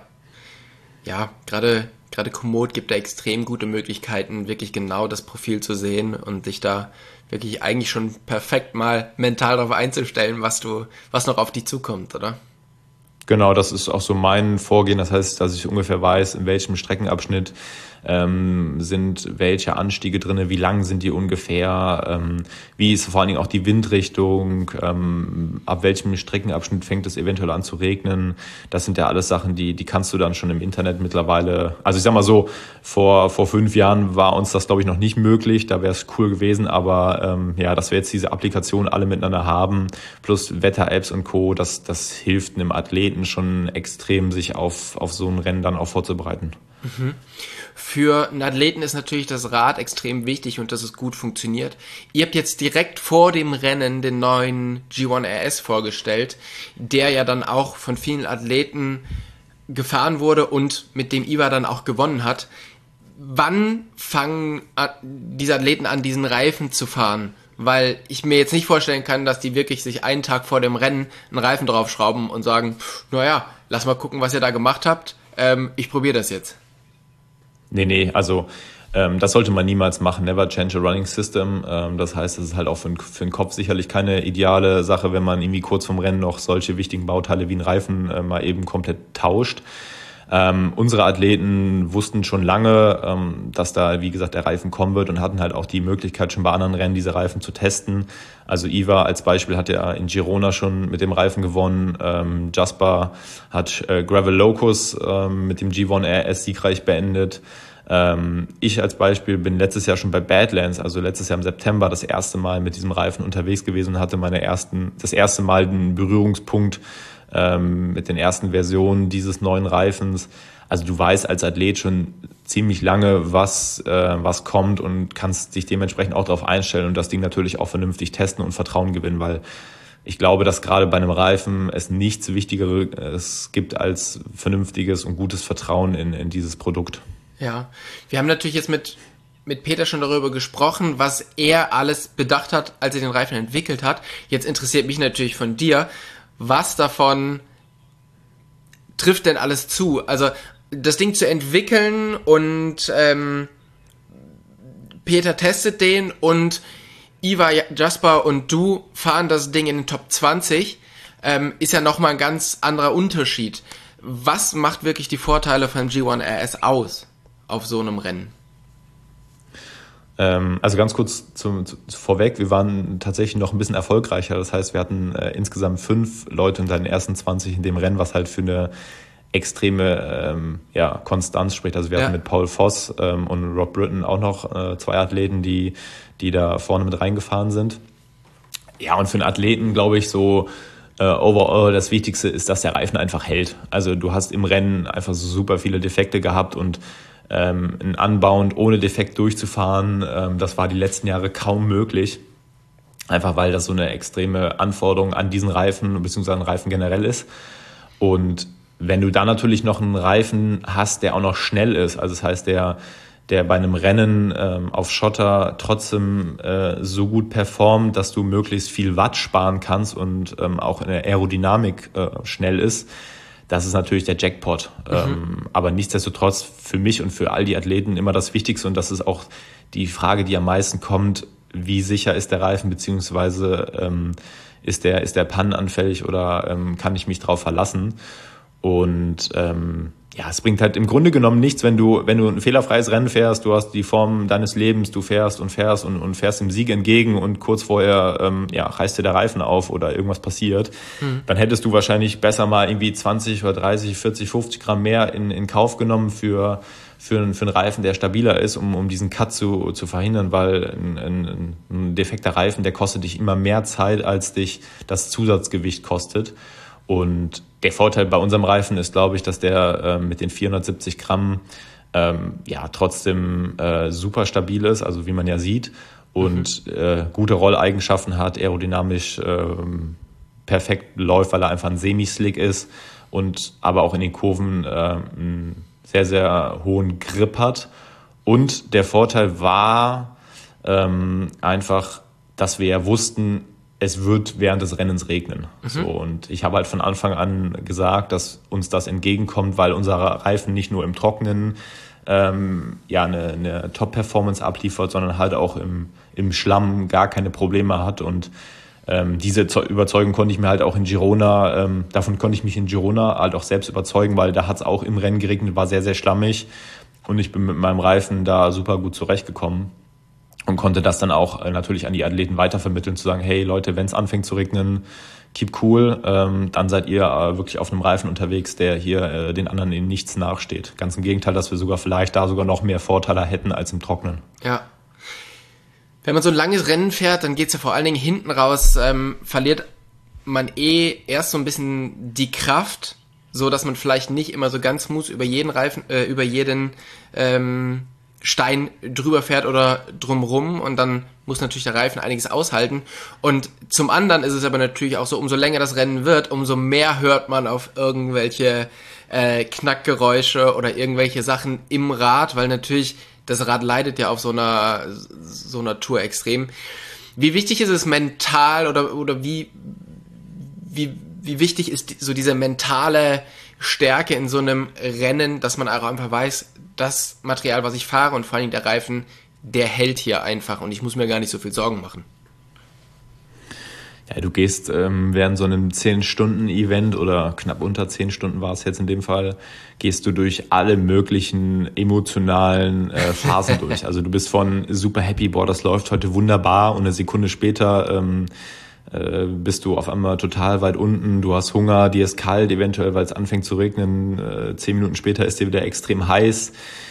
Ja, gerade Komoot gibt da extrem gute Möglichkeiten, wirklich genau das Profil zu sehen und sich da wirklich eigentlich schon perfekt mal mental darauf einzustellen, was noch auf dich zukommt, oder? Genau, das ist auch so mein Vorgehen. Das heißt, dass ich ungefähr weiß, in welchem Streckenabschnitt sind welche Anstiege drinne, wie lang sind die ungefähr, wie ist vor allen Dingen auch die Windrichtung, ab welchem Streckenabschnitt fängt es eventuell an zu regnen. Das sind ja alles Sachen, die kannst du dann schon im Internet mittlerweile. Also ich sag mal so, vor 5 Jahren war uns das, glaube ich, noch nicht möglich. Da wäre es cool gewesen, aber dass wir jetzt diese Applikationen alle miteinander haben, plus Wetter-Apps und Co., das hilft einem Athleten schon extrem, sich auf so ein Rennen dann auch vorzubereiten. Für einen Athleten ist natürlich das Rad extrem wichtig und dass es gut funktioniert. Ihr habt jetzt direkt vor dem Rennen den neuen G1 RS vorgestellt, der ja dann auch von vielen Athleten gefahren wurde und mit dem Ivar dann auch gewonnen hat. Wann fangen diese Athleten an, diesen Reifen zu fahren? Weil ich mir jetzt nicht vorstellen kann, dass die wirklich sich einen Tag vor dem Rennen einen Reifen draufschrauben und sagen, naja, lass mal gucken, was ihr da gemacht habt. Ich probiere das jetzt. Nee, also das sollte man niemals machen. Never change a running system. Das heißt, es ist halt auch für den Kopf sicherlich keine ideale Sache, wenn man irgendwie kurz vorm Rennen noch solche wichtigen Bauteile wie einen Reifen mal eben komplett tauscht. Unsere Athleten wussten schon lange, dass da, wie gesagt, der Reifen kommen wird und hatten halt auch die Möglichkeit, schon bei anderen Rennen diese Reifen zu testen. Also Ivar als Beispiel hat ja in Girona schon mit dem Reifen gewonnen. Jasper hat Gravel Locus mit dem G1 RS siegreich beendet. Ich als Beispiel bin letztes Jahr schon bei Badlands, also letztes Jahr im September, das erste Mal mit diesem Reifen unterwegs gewesen und hatte das erste Mal den Berührungspunkt mit den ersten Versionen dieses neuen Reifens. Also du weißt als Athlet schon ziemlich lange, was kommt und kannst dich dementsprechend auch darauf einstellen und das Ding natürlich auch vernünftig testen und Vertrauen gewinnen, weil ich glaube, dass gerade bei einem Reifen es nichts Wichtigeres gibt als vernünftiges und gutes Vertrauen in dieses Produkt. Ja, wir haben natürlich jetzt mit Peter schon darüber gesprochen, was er alles bedacht hat, als er den Reifen entwickelt hat. Jetzt interessiert mich natürlich von dir, was davon trifft denn alles zu? Also das Ding zu entwickeln und Peter testet den und Ivar, Jasper und du fahren das Ding in den Top 20, ist ja nochmal ein ganz anderer Unterschied. Was macht wirklich die Vorteile von G1 RS aus auf so einem Rennen? Also ganz kurz vorweg, wir waren tatsächlich noch ein bisschen erfolgreicher. Das heißt, wir hatten insgesamt 5 Leute unter den ersten 20 in dem Rennen, was halt für eine extreme Konstanz spricht. Also wir hatten mit Paul Voss und Rob Britton auch noch 2 Athleten, die da vorne mit reingefahren sind. Ja, und für einen Athleten, glaube ich, so overall das Wichtigste ist, dass der Reifen einfach hält. Also du hast im Rennen einfach so super viele Defekte gehabt und ein Unbound ohne Defekt durchzufahren, das war die letzten Jahre kaum möglich. Einfach weil das so eine extreme Anforderung an diesen Reifen bzw. einen Reifen generell ist. Und wenn du dann natürlich noch einen Reifen hast, der auch noch schnell ist, also das heißt, der bei einem Rennen auf Schotter trotzdem so gut performt, dass du möglichst viel Watt sparen kannst und auch in der Aerodynamik schnell ist, das ist natürlich der Jackpot. Aber nichtsdestotrotz für mich und für all die Athleten immer das Wichtigste und das ist auch die Frage, die am meisten kommt, wie sicher ist der Reifen, beziehungsweise ist der pannenanfällig oder kann ich mich drauf verlassen? Und es bringt halt im Grunde genommen nichts, wenn du ein fehlerfreies Rennen fährst, du hast die Form deines Lebens, du fährst und fährst dem Sieg entgegen und kurz vorher reißt dir der Reifen auf oder irgendwas passiert, dann hättest du wahrscheinlich besser mal irgendwie 20 oder 30, 40, 50 Gramm mehr in Kauf genommen für einen Reifen, der stabiler ist, um diesen Cut zu verhindern, weil ein defekter Reifen, der kostet dich immer mehr Zeit, als dich das Zusatzgewicht kostet. Und der Vorteil bei unserem Reifen ist, glaube ich, dass der mit den 470 Gramm trotzdem super stabil ist, also wie man ja sieht, und gute Rolleigenschaften hat, aerodynamisch perfekt läuft, weil er einfach ein Semi-Slick ist und aber auch in den Kurven einen sehr, sehr hohen Grip hat. Und der Vorteil war, einfach, dass wir ja wussten, es wird während des Rennens regnen. So, und ich habe halt von Anfang an gesagt, dass uns das entgegenkommt, weil unser Reifen nicht nur im Trockenen eine Top-Performance abliefert, sondern halt auch im Schlamm gar keine Probleme hat. Und diese Überzeugung konnte ich mir halt auch in Girona, davon konnte ich mich in Girona halt auch selbst überzeugen, weil da hat es auch im Rennen geregnet, war sehr, sehr schlammig und ich bin mit meinem Reifen da super gut zurechtgekommen und konnte das dann auch natürlich an die Athleten weitervermitteln, zu sagen, hey Leute, wenn es anfängt zu regnen, keep cool, dann seid ihr wirklich auf einem Reifen unterwegs, der hier den anderen in nichts nachsteht. Ganz im Gegenteil, dass wir vielleicht sogar noch mehr Vorteile hätten als im Trockenen. Ja. Wenn man so ein langes Rennen fährt, dann geht's ja vor allen Dingen hinten raus, verliert man erst so ein bisschen die Kraft, so dass man vielleicht nicht immer so ganz smooth über jeden Reifen, über jeden Stein drüber fährt oder drumrum, und dann muss natürlich der Reifen einiges aushalten. Und zum anderen ist es aber natürlich auch so, umso länger das Rennen wird, umso mehr hört man auf irgendwelche Knackgeräusche oder irgendwelche Sachen im Rad, weil natürlich das Rad leidet ja auf so einer Tour extrem. Wie wichtig ist es mental oder wie wichtig ist so diese mentale Stärke in so einem Rennen, dass man auch einfach weiß, das Material, was ich fahre und vor allem der Reifen, der hält hier einfach und ich muss mir gar nicht so viel Sorgen machen. Ja, du gehst während so einem 10-Stunden-Event oder knapp unter 10 Stunden war es jetzt in dem Fall, gehst du durch alle möglichen emotionalen Phasen durch. Also du bist von super happy, boah, das läuft heute wunderbar, und eine Sekunde später bist du auf einmal total weit unten, du hast Hunger, dir ist kalt, eventuell, weil es anfängt zu regnen, 10 Minuten später ist dir wieder extrem heiß.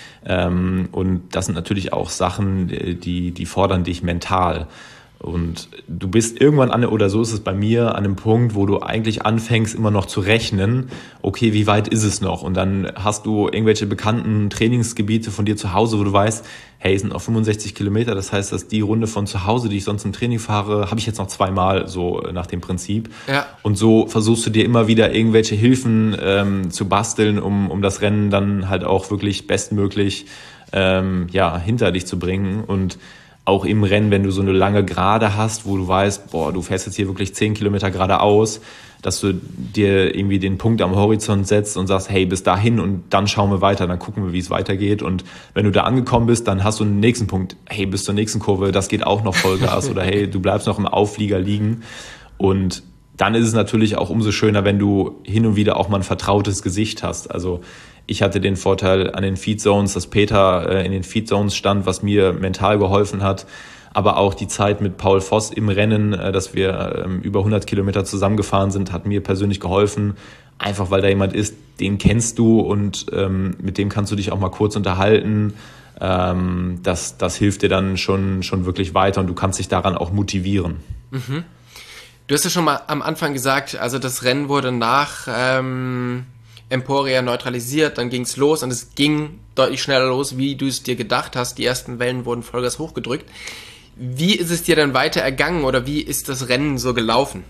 Und das sind natürlich auch Sachen, die fordern dich mental. Und du bist irgendwann oder so ist es bei mir, an einem Punkt, wo du eigentlich anfängst, immer noch zu rechnen, okay, wie weit ist es noch? Und dann hast du irgendwelche bekannten Trainingsgebiete von dir zu Hause, wo du weißt, hey, es sind noch 65 Kilometer, das heißt, dass die Runde von zu Hause, die ich sonst im Training fahre, habe ich jetzt noch 2-mal, so nach dem Prinzip. Ja. Und so versuchst du dir immer wieder irgendwelche Hilfen zu basteln, um das Rennen dann halt auch wirklich bestmöglich hinter dich zu bringen. Und auch im Rennen, wenn du so eine lange Gerade hast, wo du weißt, boah, du fährst jetzt hier wirklich 10 Kilometer geradeaus, dass du dir irgendwie den Punkt am Horizont setzt und sagst, hey, bis dahin und dann schauen wir weiter, dann gucken wir, wie es weitergeht. Und wenn du da angekommen bist, dann hast du einen nächsten Punkt, hey, bis zur nächsten Kurve, das geht auch noch Vollgas oder hey, du bleibst noch im Auflieger liegen. Und dann ist es natürlich auch umso schöner, wenn du hin und wieder auch mal ein vertrautes Gesicht hast. Also ich hatte den Vorteil an den Feed Zones, dass Peter in den Feed Zones stand, was mir mental geholfen hat. Aber auch die Zeit mit Paul Voss im Rennen, dass wir über 100 Kilometer zusammengefahren sind, hat mir persönlich geholfen. Einfach weil da jemand ist, den kennst du und mit dem kannst du dich auch mal kurz unterhalten. Das hilft dir dann schon wirklich weiter und du kannst dich daran auch motivieren. Mhm. Du hast ja schon mal am Anfang gesagt, also das Rennen wurde nach Emporia neutralisiert, dann ging's los und es ging deutlich schneller los, wie du es dir gedacht hast. Die ersten Wellen wurden Vollgas hochgedrückt. Wie ist es dir dann weiter ergangen oder wie ist das Rennen so gelaufen?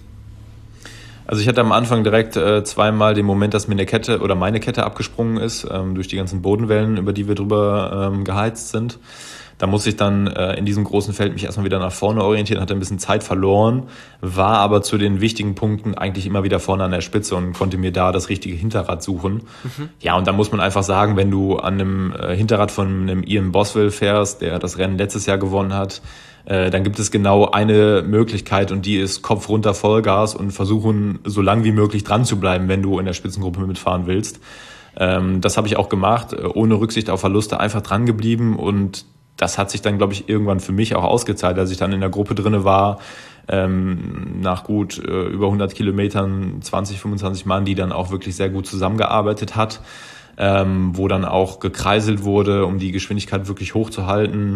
Also ich hatte am Anfang direkt 2-mal den Moment, dass mir meine Kette abgesprungen ist, durch die ganzen Bodenwellen, über die wir drüber geheizt sind. Da musste ich dann in diesem großen Feld mich erstmal wieder nach vorne orientieren, hatte ein bisschen Zeit verloren, war aber zu den wichtigen Punkten eigentlich immer wieder vorne an der Spitze und konnte mir da das richtige Hinterrad suchen. Mhm. Ja, und da muss man einfach sagen, wenn du an einem Hinterrad von einem Ian Boswell fährst, der das Rennen letztes Jahr gewonnen hat, dann gibt es genau eine Möglichkeit und die ist Kopf runter Vollgas und versuchen, so lang wie möglich dran zu bleiben, wenn du in der Spitzengruppe mitfahren willst. Das habe ich auch gemacht, ohne Rücksicht auf Verluste, einfach dran geblieben und das hat sich dann, glaube ich, irgendwann für mich auch ausgezahlt, als ich dann in der Gruppe drinne war, nach gut über 100 Kilometern, 20, 25 Mann, die dann auch wirklich sehr gut zusammengearbeitet hat, wo dann auch gekreiselt wurde, um die Geschwindigkeit wirklich hochzuhalten.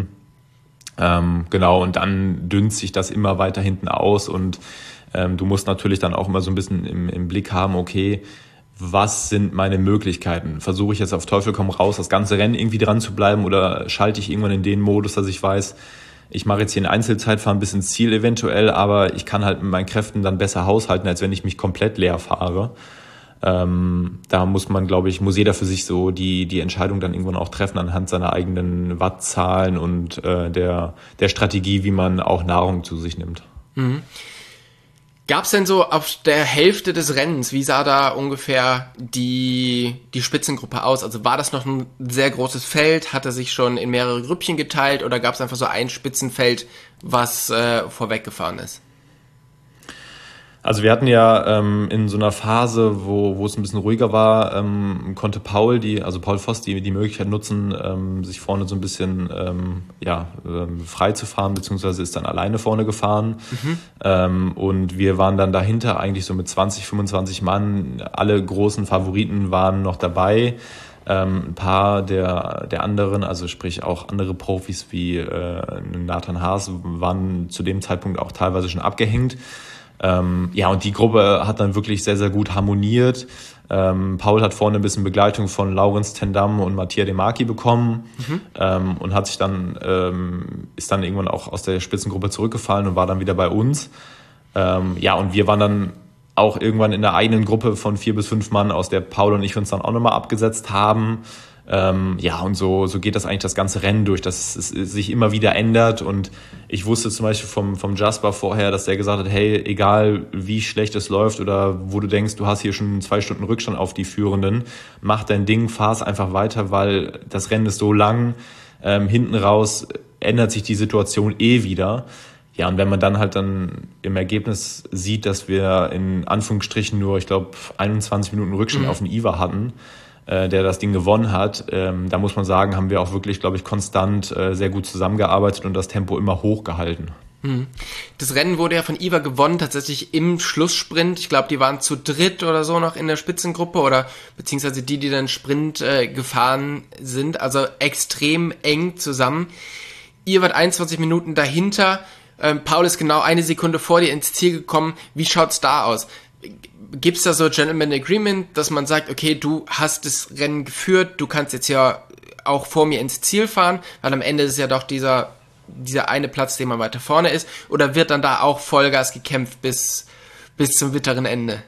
Genau, und dann dünnt sich das immer weiter hinten aus und du musst natürlich dann auch immer so ein bisschen im Blick haben, okay, was sind meine Möglichkeiten? Versuche ich jetzt auf Teufel komm raus, das ganze Rennen irgendwie dran zu bleiben oder schalte ich irgendwann in den Modus, dass ich weiß, ich mache jetzt hier eine Einzelzeitfahren bis ins Ziel eventuell, aber ich kann halt mit meinen Kräften dann besser haushalten, als wenn ich mich komplett leer fahre. Da muss jeder für sich so die Entscheidung dann irgendwann auch treffen anhand seiner eigenen Wattzahlen und der Strategie, wie man auch Nahrung zu sich nimmt. Mhm. Gab es denn so auf der Hälfte des Rennens, wie sah da ungefähr die Spitzengruppe aus? Also war das noch ein sehr großes Feld? Hat er sich schon in mehrere Grüppchen geteilt oder gab es einfach so ein Spitzenfeld, was vorweggefahren ist? Also wir hatten ja in so einer Phase, wo es ein bisschen ruhiger war, konnte Paul Voss die Möglichkeit nutzen, sich vorne so ein bisschen frei zu fahren, beziehungsweise ist dann alleine vorne gefahren. Und wir waren dann dahinter eigentlich so mit 20, 25 Mann. Alle großen Favoriten waren noch dabei. Ein paar der anderen, also sprich auch andere Profis wie Nathan Haas, waren zu dem Zeitpunkt auch teilweise schon abgehängt. Und die Gruppe hat dann wirklich sehr, sehr gut harmoniert. Paul hat vorne ein bisschen Begleitung von Laurens ten Dam und Mattia De Marchi bekommen und hat sich ist dann irgendwann auch aus der Spitzengruppe zurückgefallen und war dann wieder bei uns. Und wir waren dann auch irgendwann in der eigenen Gruppe von 4 bis 5 Mann, aus der Paul und ich uns dann auch nochmal abgesetzt haben. Und so geht das eigentlich das ganze Rennen durch, dass es sich immer wieder ändert. Und ich wusste zum Beispiel vom Jasper vorher, dass der gesagt hat, hey, egal wie schlecht es läuft oder wo du denkst, du hast hier schon 2 Stunden Rückstand auf die Führenden, mach dein Ding, fahr's einfach weiter, weil das Rennen ist so lang, hinten raus ändert sich die Situation wieder. Ja, und wenn man dann halt dann im Ergebnis sieht, dass wir in Anführungsstrichen nur, ich glaube, 21 Minuten Rückstand auf den Ivar hatten, der das Ding gewonnen hat, da muss man sagen, haben wir auch wirklich, glaube ich, konstant sehr gut zusammengearbeitet und das Tempo immer hochgehalten. Das Rennen wurde ja von Ivar gewonnen, tatsächlich im Schlusssprint. Ich glaube, die waren zu dritt oder so noch in der Spitzengruppe oder beziehungsweise die dann Sprint gefahren sind. Also extrem eng zusammen. Ihr wart 21 Minuten dahinter. Paul ist genau 1 Sekunde vor dir ins Ziel gekommen. Wie schaut's da aus? Gibt's da so Gentleman Agreement, dass man sagt, okay, du hast das Rennen geführt, du kannst jetzt ja auch vor mir ins Ziel fahren, weil am Ende ist ja doch dieser eine Platz, den man weiter vorne ist, oder wird dann da auch Vollgas gekämpft bis zum bitteren Ende?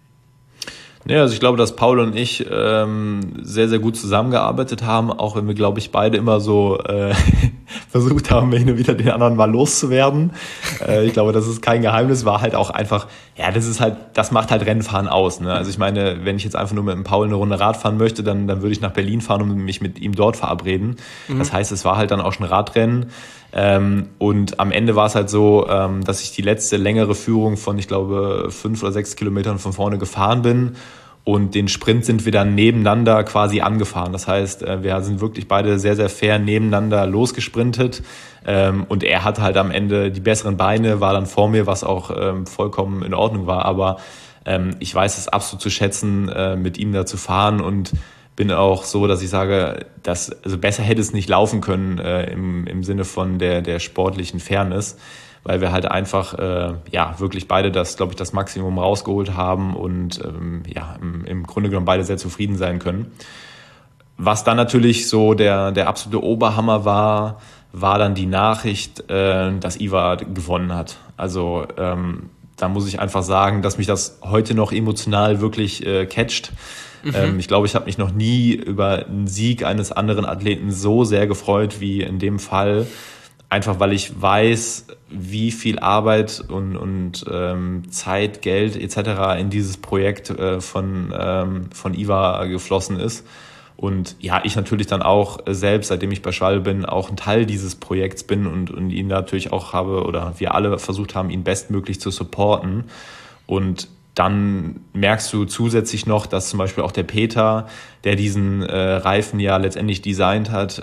Ja, also ich glaube, dass Paul und ich sehr, sehr gut zusammengearbeitet haben, auch wenn wir, glaube ich, beide immer so versucht haben, hin und wieder den anderen mal loszuwerden. Ich glaube, das ist kein Geheimnis, war halt auch einfach, das macht halt Rennfahren aus. Ne? Also ich meine, wenn ich jetzt einfach nur mit dem Paul eine Runde Rad fahren möchte, dann würde ich nach Berlin fahren und mich mit ihm dort verabreden. Das heißt, es war halt dann auch schon Radrennen. Und am Ende war es halt so, dass ich die letzte längere Führung von, ich glaube, 5 oder 6 Kilometern von vorne gefahren bin. Und den Sprint sind wir dann nebeneinander quasi angefahren. Das heißt, wir sind wirklich beide sehr, sehr fair nebeneinander losgesprintet. Und er hatte halt am Ende die besseren Beine, war dann vor mir, was auch vollkommen in Ordnung war. Aber ich weiß es absolut zu schätzen, mit ihm da zu fahren und bin auch so, dass ich sage, also besser hätte es nicht laufen können im Sinne von der sportlichen Fairness, weil wir halt einfach wirklich beide das Maximum rausgeholt haben und im Grunde genommen beide sehr zufrieden sein können. Was dann natürlich so der absolute Oberhammer war dann die Nachricht, dass Ivar gewonnen hat. Also da muss ich einfach sagen, dass mich das heute noch emotional wirklich catcht. Ich glaube, ich habe mich noch nie über einen Sieg eines anderen Athleten so sehr gefreut wie in dem Fall. Einfach weil ich weiß, wie viel Arbeit und Zeit, Geld etc. in dieses Projekt von Ivar geflossen ist. Und ja, ich natürlich dann auch selbst, seitdem ich bei Schwalbe bin, auch ein Teil dieses Projekts bin und ihn natürlich auch habe, oder wir alle versucht haben, ihn bestmöglich zu supporten. Und dann merkst du zusätzlich noch, dass zum Beispiel auch der Peter, der diesen Reifen ja letztendlich designt hat,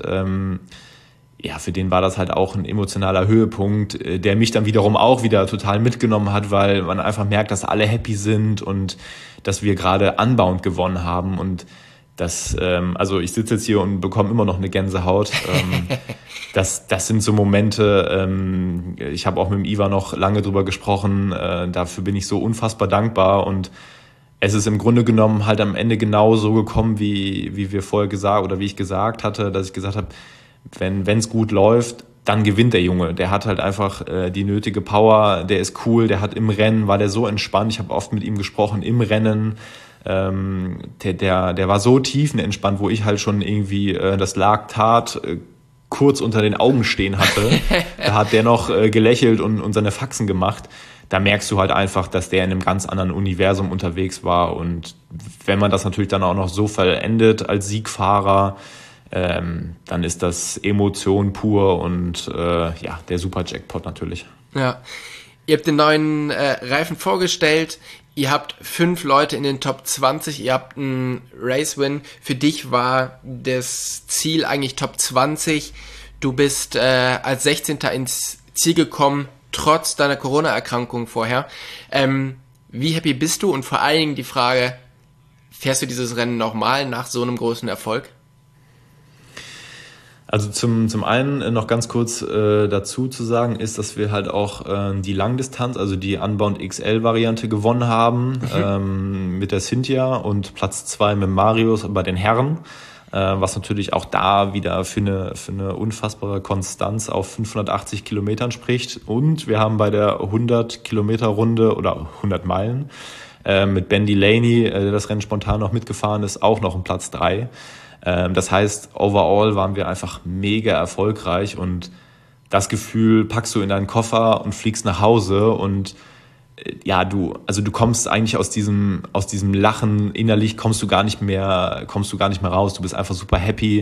für den war das halt auch ein emotionaler Höhepunkt, der mich dann wiederum auch wieder total mitgenommen hat, weil man einfach merkt, dass alle happy sind und dass wir gerade Unbound gewonnen haben. Und das, also ich sitze jetzt hier und bekomme immer noch eine Gänsehaut. Das sind so Momente, ich habe auch mit dem Ivar noch lange drüber gesprochen, dafür bin ich so unfassbar dankbar und es ist im Grunde genommen halt am Ende genau so gekommen, wie wir vorher gesagt oder wie ich gesagt hatte, dass ich gesagt habe, wenn es gut läuft, dann gewinnt der Junge. Der hat halt einfach die nötige Power, der ist cool, der hat im Rennen, war der so entspannt, ich habe oft mit ihm gesprochen im Rennen, der war so tiefenentspannt, wo ich halt schon irgendwie das Laktat kurz unter den Augen stehen hatte. Da hat der noch gelächelt und seine Faxen gemacht. Da merkst du halt einfach, dass der in einem ganz anderen Universum unterwegs war. Und wenn man das natürlich dann auch noch so vollendet als Siegfahrer, dann ist das Emotion pur und der Super-Jackpot natürlich. Ja, ihr habt den neuen Reifen vorgestellt. Ihr habt 5 Leute in den Top 20, ihr habt einen Race-Win. Für dich war das Ziel eigentlich Top 20. Du bist als 16. ins Ziel gekommen, trotz deiner Corona-Erkrankung vorher. Wie happy bist du? Und vor allen Dingen die Frage, fährst du dieses Rennen nochmal nach so einem großen Erfolg? Also zum einen noch ganz kurz dazu zu sagen ist, dass wir halt auch die Langdistanz, also die Unbound XL-Variante gewonnen haben mit der Cynthia und Platz 2 mit Marius bei den Herren, was natürlich auch da wieder für eine unfassbare Konstanz auf 580 Kilometern spricht. Und wir haben bei der 100-Kilometer-Runde oder 100 Meilen mit Ben Delaney, der das Rennen spontan noch mitgefahren ist, auch noch einen Platz 3. Das heißt, overall waren wir einfach mega erfolgreich und das Gefühl packst du in deinen Koffer und fliegst nach Hause und du kommst eigentlich aus diesem Lachen innerlich kommst du gar nicht mehr raus. Du bist einfach super happy.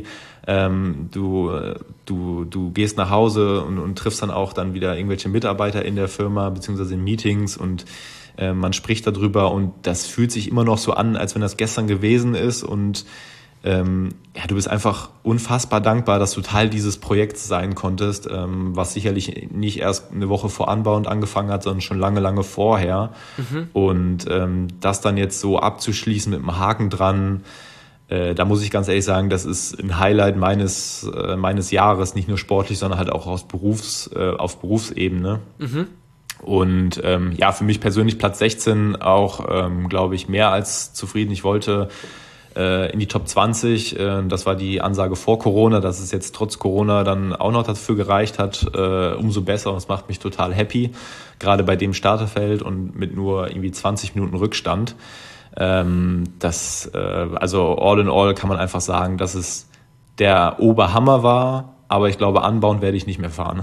Du gehst nach Hause und triffst dann auch dann wieder irgendwelche Mitarbeiter in der Firma beziehungsweise in Meetings und man spricht darüber und das fühlt sich immer noch so an, als wenn das gestern gewesen ist und du bist einfach unfassbar dankbar, dass du Teil dieses Projekts sein konntest, was sicherlich nicht erst eine Woche vor Unbound angefangen hat, sondern schon lange, lange vorher. Und das dann jetzt so abzuschließen mit einem Haken dran, da muss ich ganz ehrlich sagen, das ist ein Highlight meines Jahres, nicht nur sportlich, sondern halt auch auf Berufsebene. Und für mich persönlich Platz 16 auch, glaube ich, mehr als zufrieden. Ich wollte in die Top 20. Das war die Ansage vor Corona, dass es jetzt trotz Corona dann auch noch dafür gereicht hat, umso besser und es macht mich total happy, gerade bei dem Starterfeld und mit nur irgendwie 20 Minuten Rückstand. Also all in all kann man einfach sagen, dass es der Oberhammer war, aber ich glaube, Unbound werde ich nicht mehr fahren.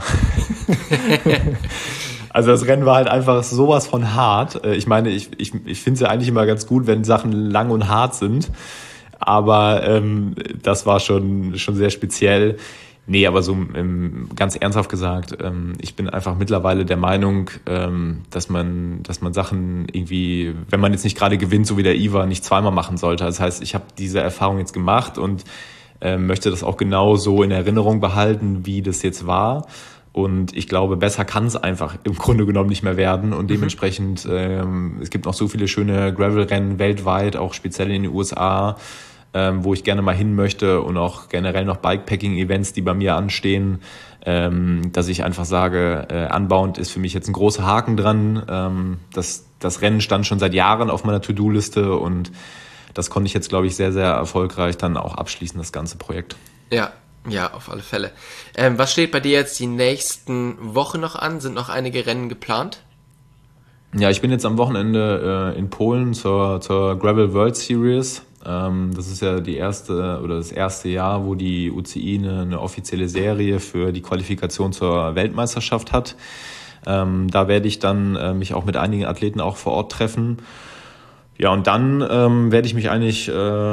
Also das Rennen war halt einfach sowas von hart. Ich meine, ich finde es ja eigentlich immer ganz gut, wenn Sachen lang und hart sind. Aber das war schon sehr speziell. Nee, aber so ganz ernsthaft gesagt, ich bin einfach mittlerweile der Meinung, dass man Sachen irgendwie, wenn man jetzt nicht gerade gewinnt, so wie der Ivar, nicht zweimal machen sollte. Das heißt, ich habe diese Erfahrung jetzt gemacht und möchte das auch genau so in Erinnerung behalten, wie das jetzt war. Und ich glaube, besser kann es einfach im Grunde genommen nicht mehr werden. Und dementsprechend, es gibt noch so viele schöne Gravel-Rennen weltweit, auch speziell in den USA, wo ich gerne mal hin möchte und auch generell noch Bikepacking-Events, die bei mir anstehen, dass ich einfach sage, Unbound ist für mich jetzt ein großer Haken dran. Das Rennen stand schon seit Jahren auf meiner To-Do-Liste und das konnte ich jetzt, glaube ich, sehr, sehr erfolgreich dann auch abschließen, das ganze Projekt. Ja, auf alle Fälle. Was steht bei dir jetzt die nächsten Wochen noch an? Sind noch einige Rennen geplant? Ja, ich bin jetzt am Wochenende in Polen zur Gravel World Series. Das ist ja das erste Jahr, wo die UCI eine offizielle Serie für die Qualifikation zur Weltmeisterschaft hat. Da werde ich dann mich auch mit einigen Athleten auch vor Ort treffen. Ja, und dann werde ich mich eigentlich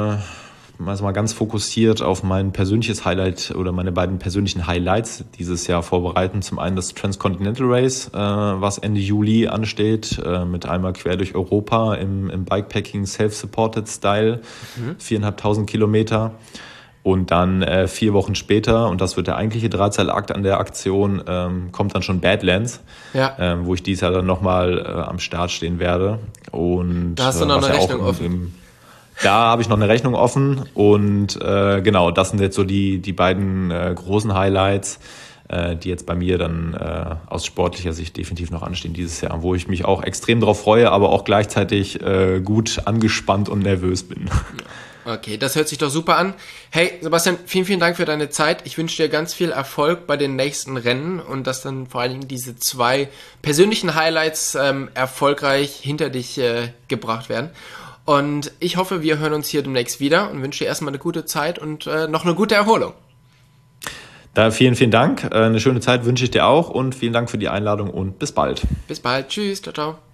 mal ganz fokussiert auf mein persönliches Highlight oder meine beiden persönlichen Highlights dieses Jahr vorbereiten. Zum einen das Transcontinental Race, was Ende Juli ansteht, mit einmal quer durch Europa im Bikepacking Self-Supported Style, 4.500 Kilometer. Und dann 4 Wochen später, und das wird der eigentliche Drahtseilakt an der Aktion, kommt dann schon Badlands, wo ich dieses Jahr dann nochmal am Start stehen werde. Und da hast du noch eine Rechnung offen. Da habe ich noch eine Rechnung offen und genau, das sind jetzt so die beiden großen Highlights, die jetzt bei mir dann aus sportlicher Sicht definitiv noch anstehen dieses Jahr, wo ich mich auch extrem drauf freue, aber auch gleichzeitig gut angespannt und nervös bin. Okay, das hört sich doch super an. Hey, Sebastian, vielen, vielen Dank für deine Zeit. Ich wünsche dir ganz viel Erfolg bei den nächsten Rennen und dass dann vor allen Dingen diese 2 persönlichen Highlights erfolgreich hinter dich gebracht werden. Und ich hoffe, wir hören uns hier demnächst wieder und wünsche dir erstmal eine gute Zeit und noch eine gute Erholung. Da vielen, vielen Dank. Eine schöne Zeit wünsche ich dir auch und vielen Dank für die Einladung und bis bald. Bis bald. Tschüss. Ciao, ciao.